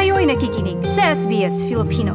Kayo'y nakikinig sa SBS Filipino.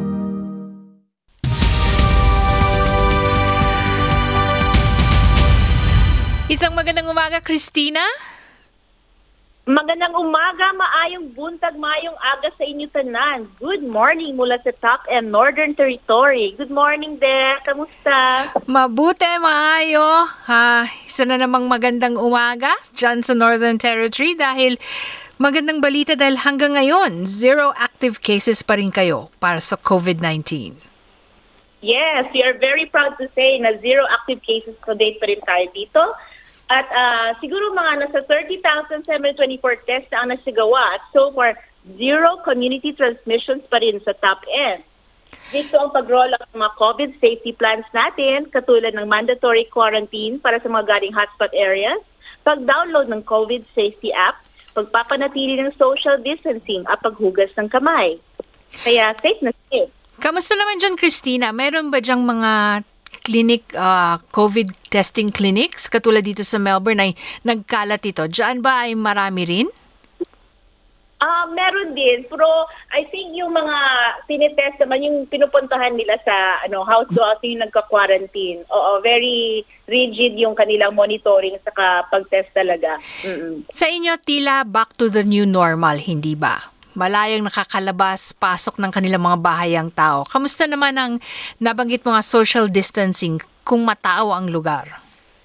Isang magandang umaga, Christina. Magandang umaga, maayong buntag, maayong aga sa inyo tanan. Good morning mula sa Top and Northern Territory. Good morning, Dea. Kamusta? Mabuti, maayo. Isa na namang magandang umaga dyan sa Northern Territory dahil magandang balita dahil hanggang ngayon, 0 active cases pa rin kayo para sa COVID-19. Yes, we are very proud to say na 0 active cases to date pa rin tayo dito. At siguro mga nasa 30,724 tests na ang nasigawa at so far, 0 community transmissions pa rin sa top end. Dito ang pag-roll out ng mga COVID safety plans natin, katulad ng mandatory quarantine para sa mga galing hotspot areas, pag-download ng COVID safety app, pagpapanatili ng social distancing at paghugas ng kamay. Kaya safe na safe. Kamusta naman dyan, Christina? Meron ba dyang mga clinic, COVID testing clinics, katulad dito sa Melbourne ay nagkalat ito? Diyan ba ay marami rin? Meron din, pero I think yung mga tinitest naman, yung pinupuntahan nila sa house to house, yung nagka-quarantine. Oo, very rigid yung kanilang monitoring saka pag-test talaga. Mm-mm. Sa inyo, tila back to the new normal, hindi ba? Malayang nakakalabas, pasok ng kanilang mga bahay ang tao. Kamusta naman ang nabanggit mga social distancing kung matao ang lugar?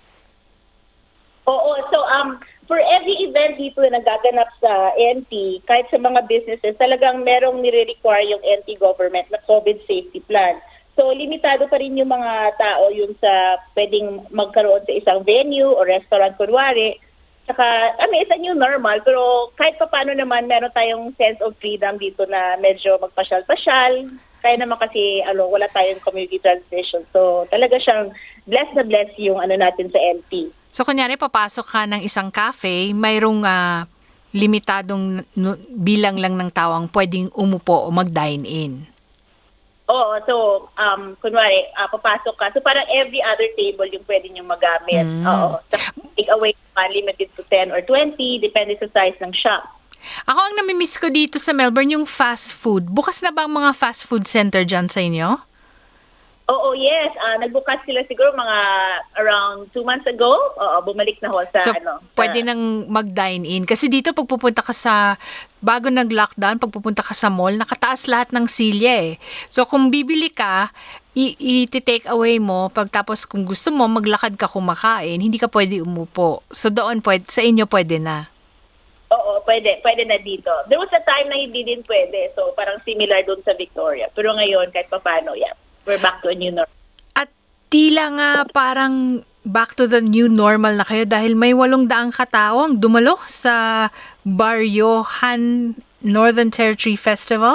Oo, so for every event dito na nagaganap sa NT, kahit sa mga businesses, talagang merong nire-require yung NT government na COVID safety plan. So limitado pa rin yung mga tao yung sa pwedeng magkaroon sa isang venue o restaurant kunwari. Saka, it's a new normal, pero kahit pa paano naman, meron tayong sense of freedom dito na medyo magpasyal-pasyal. Kaya naman kasi, wala tayong community transmission. So, talaga siyang bless na bless yung natin sa NT. So, kunyari, papasok ka ng isang cafe, mayroong limitadong bilang lang ng tao ang pwedeng umupo o mag-dine-in. Oo, so, kunwari, papasok ka. So, parang every other table yung pwede nyo magamit. Oo. Take away, limited to 10 or 20, depende sa size ng shop. Ako ang namimiss ko dito sa Melbourne, yung fast food. Bukas na ba ang mga fast food center dyan sa inyo? Oo, yes. Nagbukas sila siguro mga around 2 months ago. Oo, bumalik na ho sa pwede nang mag-dine-in. Kasi dito, pagpupunta ka sa, bago nag-lockdown, pagpupunta ka sa mall, nakataas lahat ng silya eh. So, kung bibili ka, i-take away mo, pagtapos kung gusto mo, maglakad ka kumakain, hindi ka pwede umupo. So, doon, sa inyo pwede na. Oo, pwede na dito. There was a time na hindi din pwede. So, parang similar doon sa Victoria. Pero ngayon, kahit pa paano, yeah. We're back to a new normal. At tila nga parang back to the new normal na kayo dahil may 800 katao ang dumalo sa Baryohan Northern Territory Festival?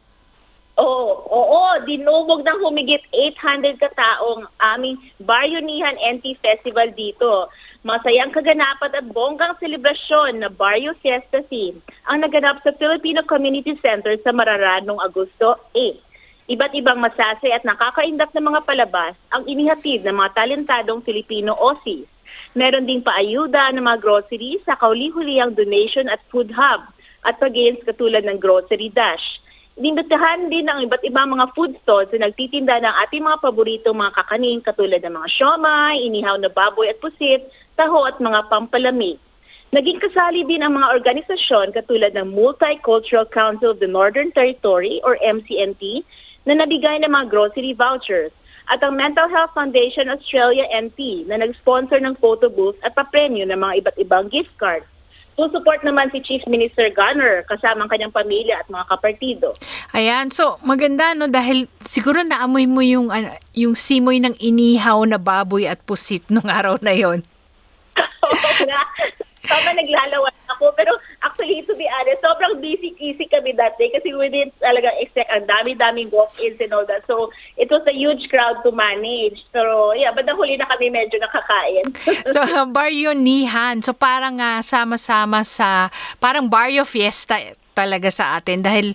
Oo, dinubog ng humigit 800 kataong aming Baryonihan NT Festival dito. Masayang kaganapan at bonggang selebrasyon na Baryo Fiesta theme ang naganap sa Filipino Community Center sa Mararan noong Agosto 8. Iba't ibang masasay at nakakaindak na mga palabas ang inihatid ng mga talentadong Filipino Aussies. Meron ding paayuda ng mga groceries sa kauli-hulihang donation at food hub at pag-gains katulad ng Grocery Dash. Inimbitahan din ang iba't ibang mga food stalls na nagtitinda ng ating mga paboritong mga kakanin katulad ng mga siomai, inihaw na baboy at pusit, taho at mga pampalamig. Naging kasali din ang mga organisasyon katulad ng Multicultural Council of the Northern Territory or MCNT na nabigay ng mga grocery vouchers at ang Mental Health Foundation Australia NT na nag-sponsor ng photo booth at papremyo ng mga iba't ibang gift cards. Support naman si Chief Minister Gunner kasama ang kanyang pamilya at mga kapartido. Ayan, so maganda no dahil siguro naamoy mo yung simoy ng inihaw na baboy at pusit nung araw na yon. Oo nga. Tama, naglalawan ako. Pero actually, to be honest, sobrang busy kami that day kasi we didn't talaga expect ang dami-daming walk-ins and all that. So, it was a huge crowd to manage. Pero, yeah, bandang huli na kami medyo nakakain. So, Baryonihan. So, parang sama-sama sa, parang Baryo Fiesta talaga sa atin dahil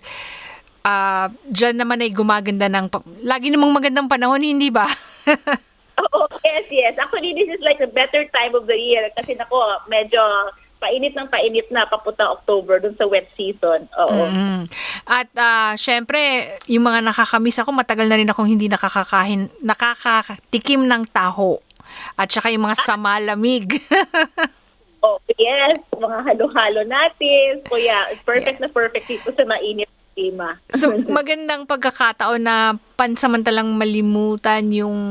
dyan naman ay gumaganda lagi namang magandang panahon, hindi ba? Oh, yes. Actually, this is like a better time of the year kasi medyo painit na papunta October dun sa wet season. Oo. At syempre, yung mga nakakamiss ako, matagal na rin akong hindi nakakatikim ng taho. At saka yung mga samalamig. Oh, yes, mga halo-halo natin. Kuya, perfect na perfect dito sa mainit na klima. So, magandang pagkakataon na pansamantalang malimutan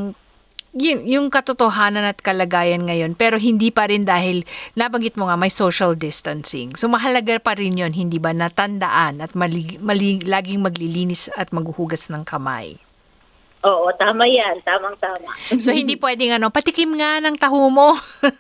yung katotohanan at kalagayan ngayon, pero hindi pa rin dahil nabanggit mo nga may social distancing. So mahalaga pa rin yon, hindi ba, natandaan at laging maglilinis at maghuhugas ng kamay. Oo, tama yan. Tamang-tama. So hindi pwedeng patikim nga ng taho mo.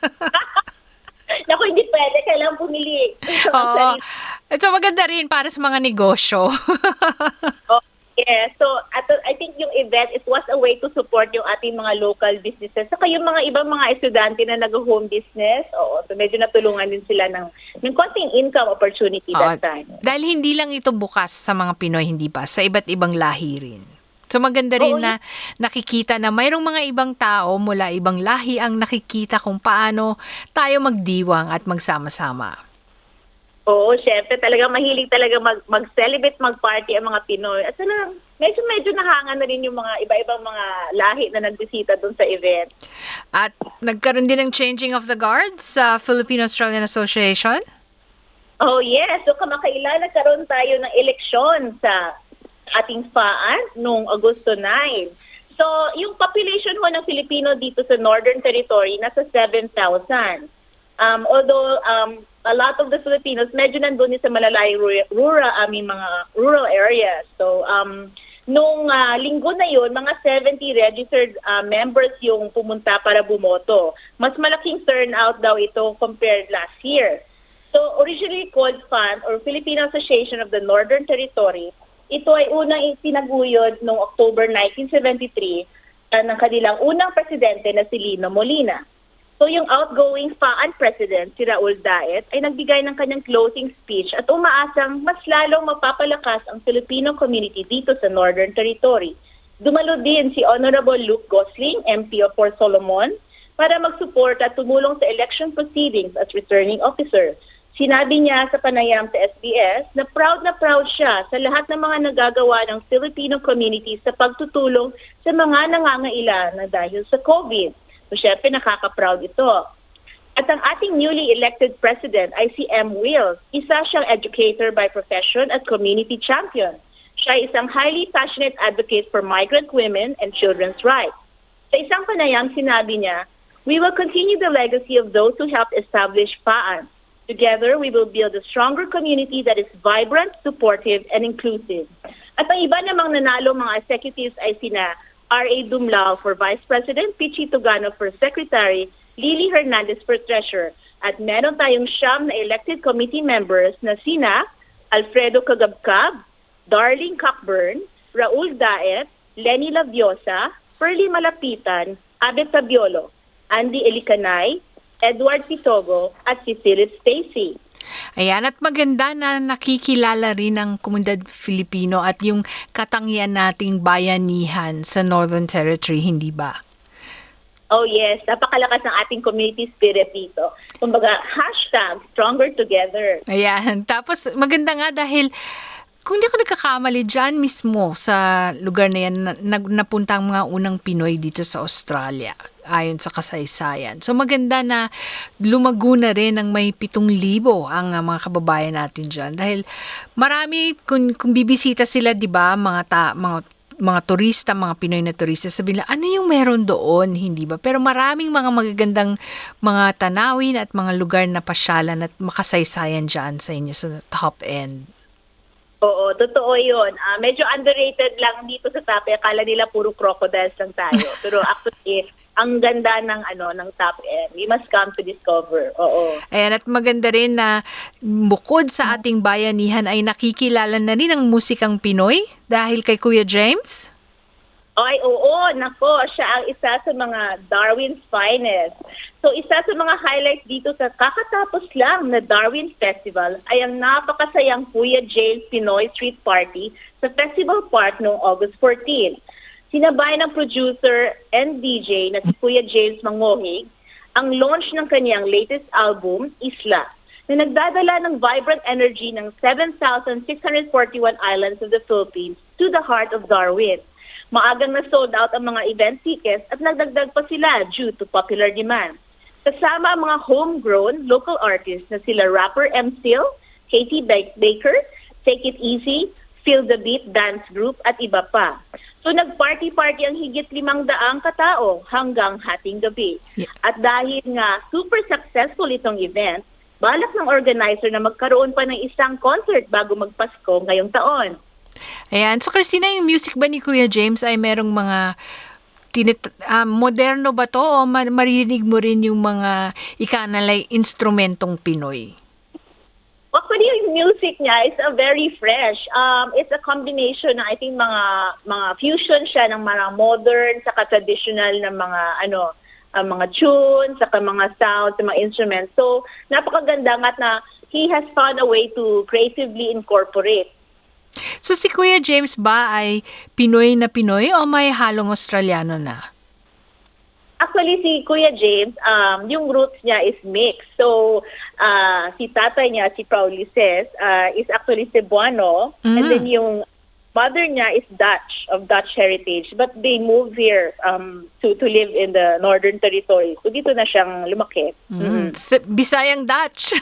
Naku, hindi pwede. Kailangan bumili. Oo. So maganda rin para sa mga negosyo. Oh, yeah. So, I think yung event, it was a way to support yung ating mga local businesses. Saka yung mga ibang mga estudyante na nag-home business, so medyo natulungan din sila ng konting income opportunity that time. Dahil hindi lang ito bukas sa mga Pinoy, hindi ba? Sa iba't ibang lahi rin. So maganda rin na nakikita na mayroong mga ibang tao mula ibang lahi ang nakikita kung paano tayo magdiwang at magsama-sama. Oo, syempre talagang mahilig talaga mag-celebrate, mag-party ang mga Pinoy. At talagang medyo nahanga na rin yung mga iba-ibang mga lahi na nagbisita doon sa event. At nagkaroon din ng changing of the guards sa Filipino-Australian Association? Oh yes, so kamakailan nagkaroon tayo ng eleksyon sa ating FAAN noong Agosto 9. So, yung population ho ng Filipino dito sa Northern Territory nasa 7,000. Although a lot of the Filipinos medyo nandun sa malalayong mga rural areas. So, nung linggo na yun, mga 70 registered members yung pumunta para bumoto. Mas malaking turnout daw ito compared last year. So, originally called FAAN or Filipino Association of the Northern Territory, ito ay unang itinaguyod noong October 1973 ng kanilang unang presidente na si Lino Molina. So yung outgoing FAAN president, si Raul Daet, ay nagbigay ng kanyang closing speech at umaasang mas lalong mapapalakas ang Filipino community dito sa Northern Territory. Dumalo din si Honorable Luke Gosling, MP of Port Solomon, para mag-support at tumulong sa election proceedings as returning officer. Sinabi niya sa panayam sa SBS na proud siya sa lahat ng mga nagagawa ng Filipino community sa pagtutulong sa mga nangangailangan na dahil sa COVID. So, syempre, nakaka-proud ito. At ang ating newly elected president ay si M. Wills. Isa siyang educator by profession at community champion. Siya ay isang highly passionate advocate for migrant women and children's rights. Sa isang panayam, sinabi niya, "We will continue the legacy of those who helped establish FAAN. Together, we will build a stronger community that is vibrant, supportive, and inclusive." At ang iba namang nanalo mga executives ay sina R.A. Dumlao for Vice President, Pichi Tugano for Secretary, Lily Hernandez for Treasurer. At meron tayong 9 na elected committee members na sina Alfredo Cagabcab, Darling Cockburn, Raul Daet, Lenny Labiosa, Pearly Malapitan, Abet Tabiolo, Andy Elicanay, Edward Pitogo at si Philip Stacy. Ayan, at maganda na nakikilala rin ang komunidad Filipino at yung katangian nating bayanihan sa Northern Territory, hindi ba? Oh yes, napakalakas ng ating community spirit dito. Kumbaga, #StrongerTogether. Ayan, tapos maganda nga dahil kung di ako nagkakamali dyan mismo sa lugar na yan, napunta ang mga unang Pinoy dito sa Australia, ayon sa kasaysayan. So maganda na lumago na rin ng may 7,000 ang mga kababayan natin dyan. Dahil marami, kung bibisita sila, di ba, mga turista, mga Pinoy na turista, sabihin nila, ano yung meron doon, hindi ba? Pero maraming mga magagandang mga tanawin at mga lugar na pasyalan at makasaysayan dyan sa inyo sa top end. Oo, totoo yun. Medyo underrated lang dito sa Tape. Akala nila puro crocodiles lang tayo. Pero actually, ang ganda ng Top End. We must come to discover. Oo. Ayan, at maganda rin na bukod sa ating bayanihan ay nakikilala na rin ang musikang Pinoy dahil kay Kuya James? Ay, oo, nako, siya ang isa sa mga Darwin's finest. So, isa sa mga highlights dito sa kakatapos lang na Darwin Festival ay ang napakasayang Kuya James Pinoy Street Party sa Festival Park noong August 14. Sinabay ng producer and DJ na si Kuya James Mangohig ang launch ng kanyang latest album, Isla. na nagdadala ng vibrant energy ng 7,641 islands of the Philippines to the heart of Darwin. Maagang na-sold out ang mga event tickets at nagdagdag pa sila due to popular demand. Kasama ang mga homegrown local artists na sila rapper MCil, Katie Baker, Take It Easy, Feel the Beat Dance Group at iba pa. So nag-party-party ang higit 500 katao hanggang hating gabi. Yeah. At dahil nga super successful itong event, balak ng organizer na magkaroon pa ng isang concert bago magpasko ngayong taon. Ayan. So, Christina, yung music ba ni Kuya James ay merong mga moderno ba to o maririnig mo rin yung mga ikanalay instrumentong Pinoy? Actually, yung music niya is very fresh. It's a combination ng, I think, mga fusion siya ng mga modern saka traditional na mga mga tunes, saka mga sounds, mga instruments. So, napakaganda nga na he has found a way to creatively incorporate. So, si Kuya James ba ay Pinoy na Pinoy o may halong Australiano na? Actually, si Kuya James, yung roots niya is mixed. So, si tatay niya, si Paulices, is actually Cebuano. And then yung mother niya is Dutch, of Dutch heritage. But they moved here to live in the Northern Territory. So, dito na siyang lumaki. Bisayang Dutch.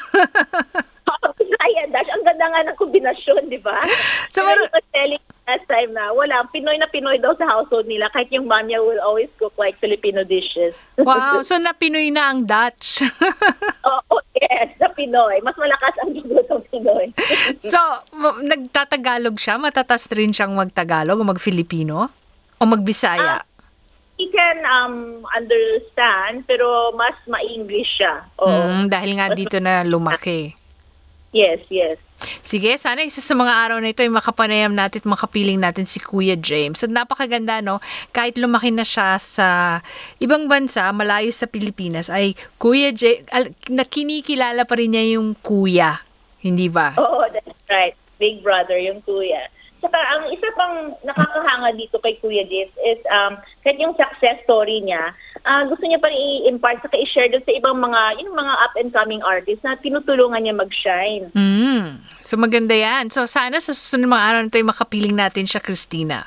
Bisaya, Dutch. Ang ganda nga ng kombinasyon, di ba? So, Pero was telling last time na wala, Pinoy na Pinoy daw sa household nila. Kahit yung mom niya will always cook like Filipino dishes. Wow, so na Pinoy na ang Dutch. Oh, yes, sa Pinoy. Mas malakas ang dugo ng Pinoy. So, nagtatagalog siya? Matatas rin siyang magtagalog o mag-Filipino? O magbisaya? He can understand, pero mas ma-English siya. Oo. Dahil nga dito na lumaki. Yes, yes. Sige, sana isa sa mga araw na ito ay makapanayam natin at makapiling natin si Kuya James. At napakaganda, no? Kahit lumaki na siya sa ibang bansa, malayo sa Pilipinas, ay Kuya James, kinikilala pa rin niya yung kuya. Hindi ba? Oo, that's right. Big brother, yung kuya. Saka ang isa pang nakakahanga dito kay Kuya James is kahit yung success story niya, gusto niya pa i-impart saka i-share doon sa ibang mga up and coming artists na tinutulungan niya mag-shine. So maganda yan. So sana sa susunod mga araw na ito ay makapiling natin siya, Christina.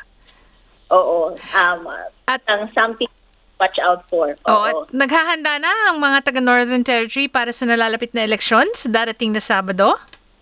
Oo. At ang something to watch out for. Oo. At naghahanda na ang mga taga Northern Territory para sa nalalapit na eleksyon sa darating na Sabado?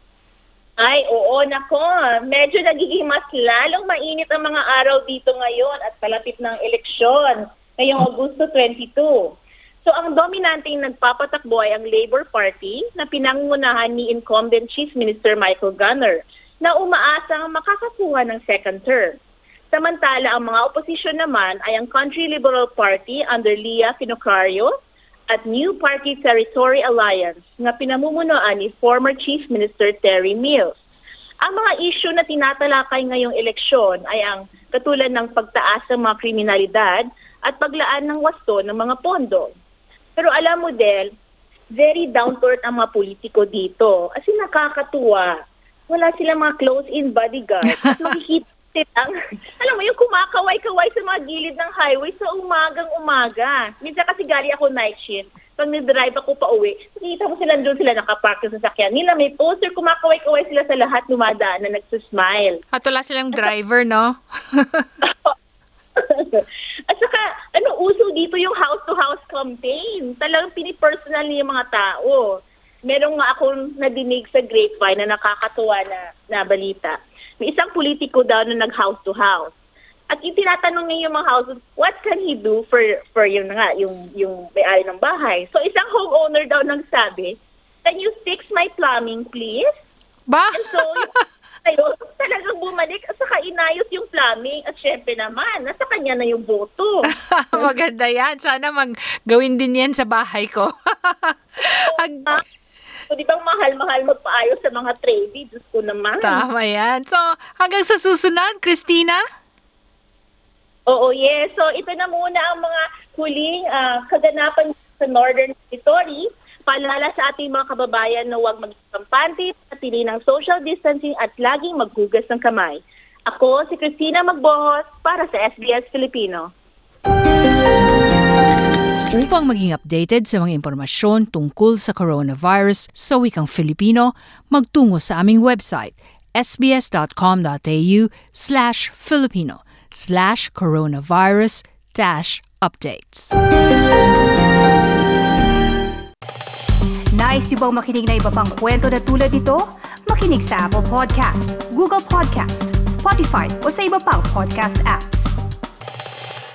Ay, oo, nako. Medyo nagiging mas lalong mainit ang mga araw dito ngayon at palapit ng eleksyon ngayong Agosto 22. So, ang dominanteng nagpapatakbo ay ang Labour Party na pinangunahan ni incumbent Chief Minister Michael Gunner na umaasang makakakuha ng second term. Samantala, ang mga oposisyon naman ay ang Country Liberal Party under Leah Finocchiaro at New Party Territory Alliance na pinamumunuan ni former Chief Minister Terry Mills. Ang mga issue na tinatalakay ngayong eleksyon ay ang katulad ng pagtaas ng mga kriminalidad at paglaan ng wasto ng mga pondo. Pero alam mo, Del, very down-to-earth ang mga politiko dito. As in, nakakatuwa. Wala silang mga close-in bodyguard. At makikita silang, alam mo, yung kumakaway-kaway sa mga gilid ng highway sa umagang-umaga. Minsan kasi galing ako night shift. Pag nag-drive ako pa uwi, nakita mo sila doon sila nakapark sa sasakyan nila. May poster, kumakaway-kaway sila sa lahat dumadaan na nagsusmile. At wala silang driver, no? At saka, uso dito yung house-to-house campaign. Talagang pinipersonal niya yung mga tao. Meron nga akong nadinig sa grapevine na nakakatuwa na balita. May isang politiko daw na nag-house to house. At yung tinatanong niya yung mga household, what can he do for yung may-ari ng bahay? So isang homeowner daw nagsabi, can you fix my plumbing, please? Ba? And so yung talagang bumalik at saka inayos yung plumbing. At syempre naman, nasa kanya na yung boto. Maganda yan. Sana gawin din yan sa bahay ko. So, di bang mahal-mahal magpaayos sa mga tradie? Diyos ko naman. Tama yan. So, hanggang sa susunod, Christina? Oo, yes. So, ito na muna ang mga huling kaganapan sa Northern Territory. Paalala sa ating mga kababayan na huwag magkampante, patili ng social distancing at laging maghugas ng kamay. Ako, si Christina Magbohos para sa SBS Filipino. Upang maging updated sa mga impormasyon tungkol sa coronavirus sa wikang Filipino, magtungo sa aming website sbs.com.au/Filipino/coronavirus-updates. Nice yung bang makinig na iba pang kwento na tulad ito? Makinig sa Apple Podcast, Google Podcast, Spotify o sa iba pang podcast apps.